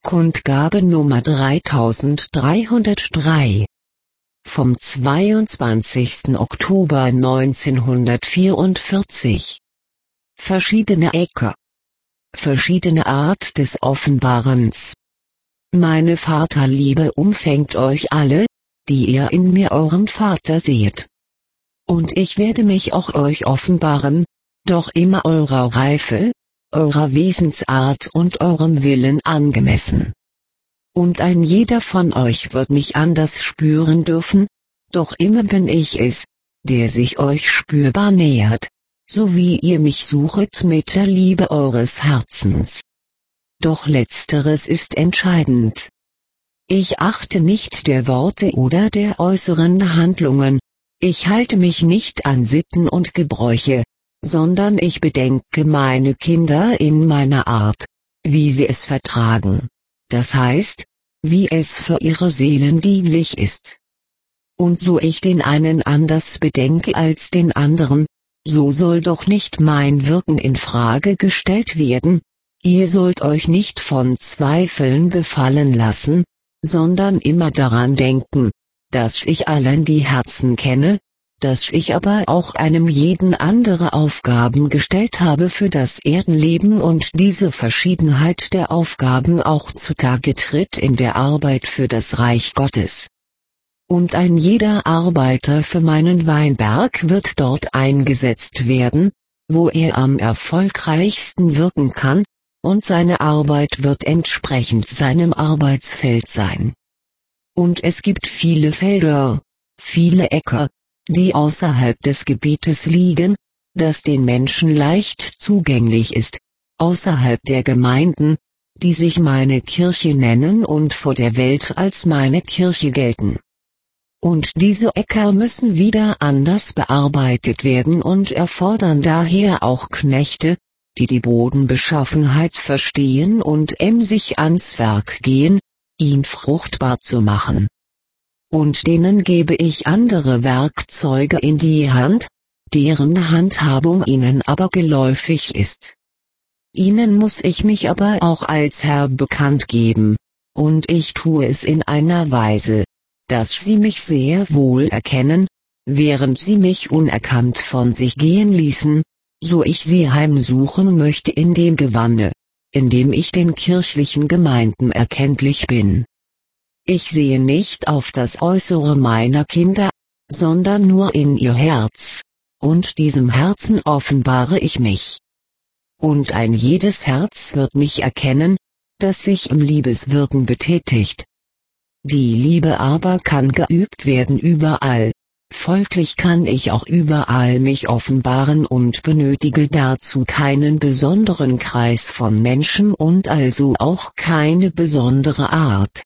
Kundgabe Nummer 3303 vom 22. Oktober 1944. Verschiedene Äcker. Verschiedene Art des Offenbarens. Meine Vaterliebe umfängt euch alle, die ihr in mir euren Vater seht. Und ich werde mich auch euch offenbaren, doch immer eurer Reife, eurer Wesensart und eurem Willen angemessen. Und ein jeder von euch wird mich anders spüren dürfen, doch immer bin ich es, der sich euch spürbar nähert, so wie ihr mich suchet mit der Liebe eures Herzens. Doch letzteres ist entscheidend. Ich achte nicht der Worte oder der äußeren Handlungen, ich halte mich nicht an Sitten und Gebräuche, sondern ich bedenke meine Kinder in meiner Art, wie sie es vertragen, das heißt, wie es für ihre Seelen dienlich ist. Und so ich den einen anders bedenke als den anderen, so soll doch nicht mein Wirken in Frage gestellt werden, ihr sollt euch nicht von Zweifeln befallen lassen, sondern immer daran denken, dass ich allen die Herzen kenne, dass ich aber auch einem jeden andere Aufgaben gestellt habe für das Erdenleben und diese Verschiedenheit der Aufgaben auch zutage tritt in der Arbeit für das Reich Gottes. Und ein jeder Arbeiter für meinen Weinberg wird dort eingesetzt werden, wo er am erfolgreichsten wirken kann, und seine Arbeit wird entsprechend seinem Arbeitsfeld sein. Und es gibt viele Felder, viele Äcker, die außerhalb des Gebietes liegen, das den Menschen leicht zugänglich ist, außerhalb der Gemeinden, die sich meine Kirche nennen und vor der Welt als meine Kirche gelten. Und diese Äcker müssen wieder anders bearbeitet werden und erfordern daher auch Knechte, die die Bodenbeschaffenheit verstehen und emsig ans Werk gehen, ihn fruchtbar zu machen. Und denen gebe ich andere Werkzeuge in die Hand, deren Handhabung ihnen aber geläufig ist. Ihnen muss ich mich aber auch als Herr bekannt geben, und ich tue es in einer Weise, dass sie mich sehr wohl erkennen, während sie mich unerkannt von sich gehen ließen, so ich sie heimsuchen möchte in dem Gewanne, in dem ich den kirchlichen Gemeinden erkenntlich bin. Ich sehe nicht auf das Äußere meiner Kinder, sondern nur in ihr Herz, und diesem Herzen offenbare ich mich. Und ein jedes Herz wird mich erkennen, das sich im Liebeswirken betätigt. Die Liebe aber kann geübt werden überall, folglich kann ich auch überall mich offenbaren und benötige dazu keinen besonderen Kreis von Menschen und also auch keine besondere Art.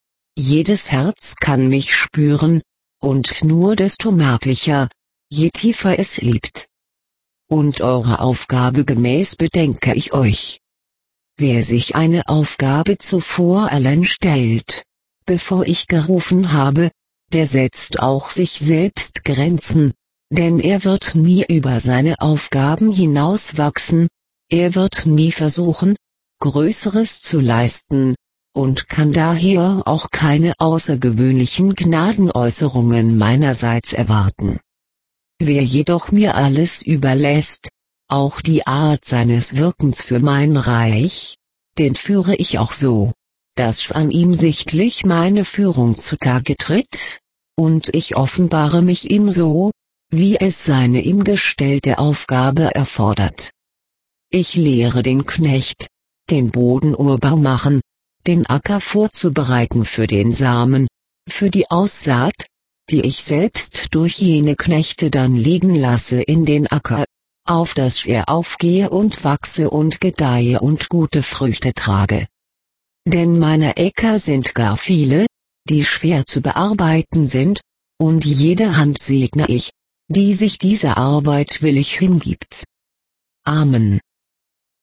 Jedes Herz kann mich spüren, und nur desto merklicher, je tiefer es liebt. Und eurer Aufgabe gemäß bedenke ich euch. Wer sich eine Aufgabe zuvor allein stellt, bevor ich gerufen habe, der setzt auch sich selbst Grenzen, denn er wird nie über seine Aufgaben hinauswachsen, er wird nie versuchen, Größeres zu leisten, und kann daher auch keine außergewöhnlichen Gnadenäußerungen meinerseits erwarten. Wer jedoch mir alles überlässt, auch die Art seines Wirkens für mein Reich, den führe ich auch so, dass an ihm sichtlich meine Führung zutage tritt, und ich offenbare mich ihm so, wie es seine ihm gestellte Aufgabe erfordert. Ich lehre den Knecht, den Boden urbar machen, den Acker vorzubereiten für den Samen, für die Aussaat, die ich selbst durch jene Knechte dann legen lasse in den Acker, auf dass er aufgehe und wachse und gedeihe und gute Früchte trage. Denn meine Äcker sind gar viele, die schwer zu bearbeiten sind, und jede Hand segne ich, die sich dieser Arbeit willig hingibt. Amen.